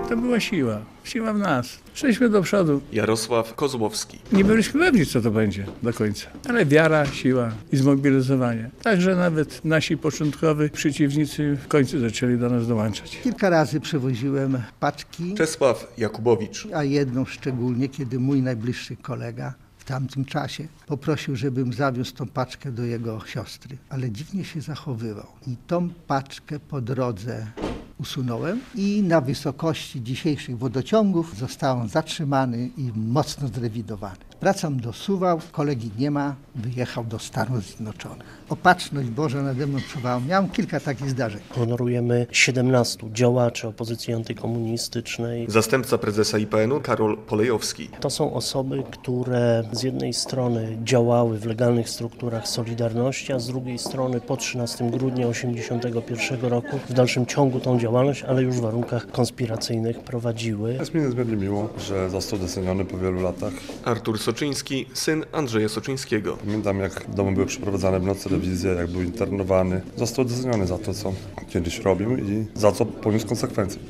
To była siła. Siła w nas. Szliśmy do przodu. Jarosław Kozłowski. Nie byliśmy pewni, co to będzie do końca. Ale wiara, siła i zmobilizowanie. Także nawet nasi początkowi przeciwnicy w końcu zaczęli do nas dołączać. Kilka razy przewoziłem paczki, Czesław Jakubowicz. a jedną szczególnie, kiedy mój najbliższy kolega w tamtym czasie poprosił, żebym zawiózł tą paczkę do jego siostry. Ale dziwnie się zachowywał. I tą paczkę po drodze usunąłem i na wysokości dzisiejszych wodociągów zostałem zatrzymany i mocno zrewidowany. Wracam do Suwałk, kolegi nie ma, wyjechał do Stanów Zjednoczonych. Opatrzność Boża nade mną czuwała. Miałem kilka takich zdarzeń. Honorujemy 17 działaczy opozycji antykomunistycznej. Zastępca prezesa IPN-u Karol Polejowski. To są osoby, które z jednej strony działały w legalnych strukturach Solidarności, a z drugiej strony po 13 grudnia 1981 roku w dalszym ciągu tą działalność, ale już w warunkach konspiracyjnych prowadziły. Jest mi niezmiernie miło, że został doceniony po wielu latach. Artur Soczyński, syn Andrzeja Soczyńskiego. Pamiętam, jak w domu były przeprowadzane w nocy telewizje, jak był internowany. Został doceniony za to, co kiedyś robił i za co poniósł konsekwencje.